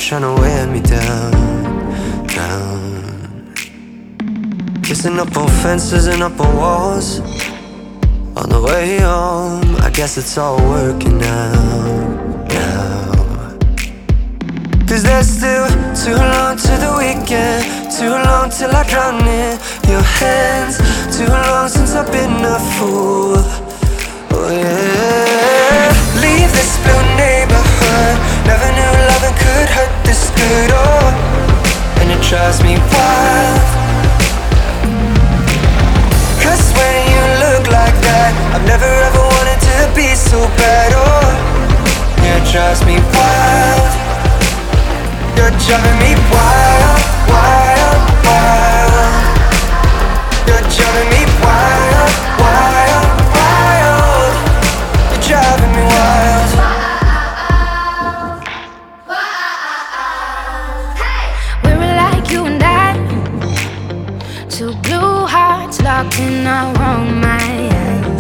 tryna wear me down, down. Kissing up on fences and up on walls. On the way home, I guess it's all working out now. Cause there's still too long to the weekend, too long till I drown in your hands, too long since I've been a fool. Oh yeah. Leave this blue neighborhood, never knew loving could hurt this good. Oh, and it drives me wild. Cause when you look like that, I've never ever wanted to be so bad. Oh, yeah, it drives me wild. You're driving me wild, wild, wild. You're driving me wild, wild, wild. You're driving me wild. We were like you and I, two blue hearts locked in our own minds.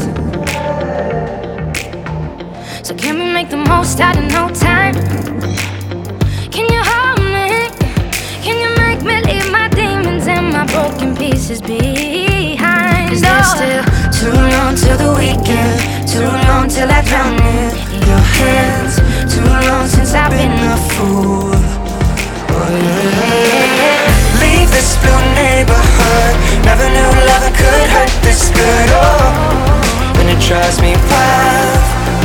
So can we make the most out of no time? Can you hold me? Can you make me leave my demons and my broken pieces behind? Cause there's still too long till the weekend, too long till I drown in your hands, too long since I've been a fool. Oh yeah. Leave this blue neighborhood, never knew loving could hurt this good. Oh, and it drives me wild.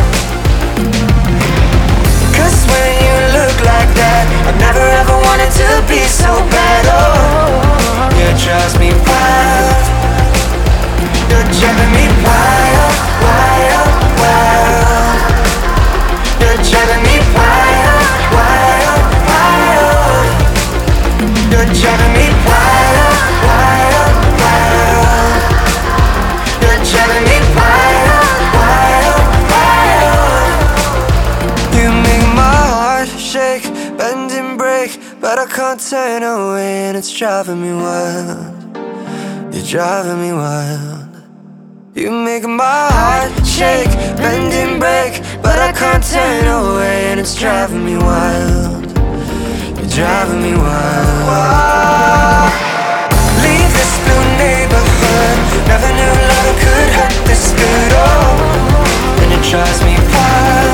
Cause when you look like that, I've never ever wanted to be so bad. Oh, yeah, it drives me wild. You're driving me wild, wild, wild. You're driving me wild, wild, wild. You're driving me wild, wild, wild. You're driving me wild, wild, wild. You make my heart shake, bend and break, but I can't turn away, and it's driving me wild. You're driving me wild. You make my heart shake, bend and break, but I can't turn away, and it's driving me wild. You're driving me wild. Leave this blue neighborhood, never knew love could hurt this good. Oh, and it drives me wild.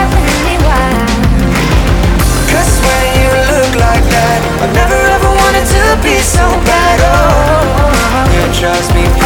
Cause when you look like that, I've never ever wanted to be so bad. Oh, yeah, it drives me wild.